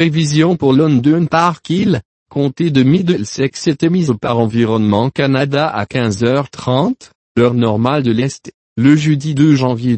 Prévision pour London Park Hill, comté de Middlesex est émise par Environnement Canada à 15h30, heure normale de l'Est, le jeudi 2 janvier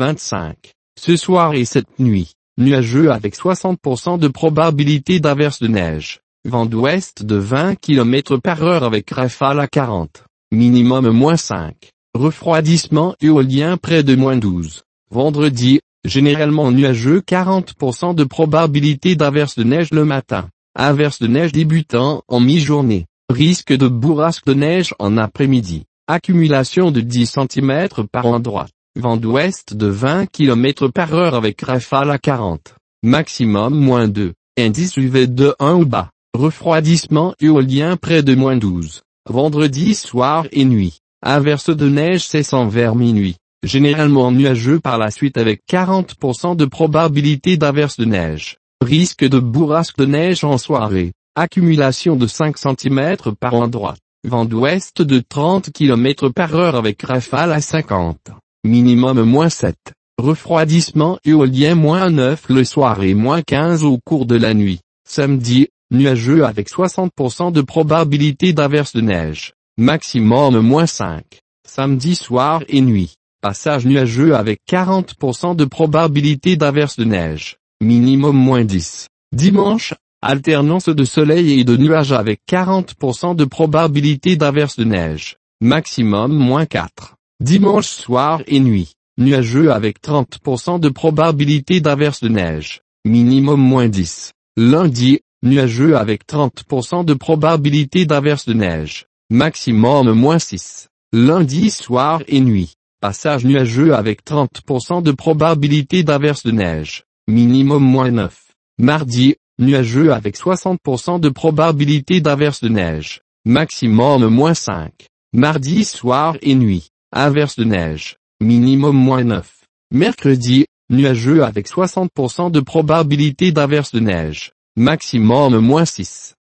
2025. Ce soir et cette nuit, nuageux avec 60% de probabilité d'averse de neige. Vent d'ouest de 20 km/h avec rafale à 40. Minimum -5. Refroidissement éolien près de -12. Vendredi, généralement nuageux 40% de probabilité d'averse de neige le matin. Averse de neige débutant en mi-journée. Risque de bourrasque de neige en après-midi. Accumulation de 10 cm par endroit. Vent d'ouest de 20 km/h avec rafale à 40. Maximum -2. Indice UV de 1 ou bas. Refroidissement éolien près de -12. Vendredi soir et nuit. Averse de neige cessant vers minuit. Généralement nuageux par la suite avec 40% de probabilité d'averse de neige. Risque de bourrasque de neige en soirée. Accumulation de 5 cm par endroit. Vent d'ouest de 30 km/h avec rafale à 50. Minimum -7. Refroidissement éolien -9 le soir et -15 au cours de la nuit. Samedi, nuageux avec 60% de probabilité d'averse de neige. Maximum -5. Samedi soir et nuit. Passage nuageux avec 40% de probabilité d'averse de neige. Minimum -10. Dimanche, alternance de soleil et de nuages avec 40% de probabilité d'averse de neige. Maximum -4. Dimanche soir et nuit. Nuageux avec 30% de probabilité d'averse de neige. Minimum -10. Lundi, nuageux avec 30% de probabilité d'averse de neige. Maximum -6. Lundi soir et nuit. Passage nuageux avec 30% de probabilité d'averse de neige. Minimum -9. Mardi, nuageux avec 60% de probabilité d'averse de neige. Maximum -5. Mardi soir et nuit. Averse de neige. Minimum -9. Mercredi, nuageux avec 60% de probabilité d'averse de neige. Maximum -6.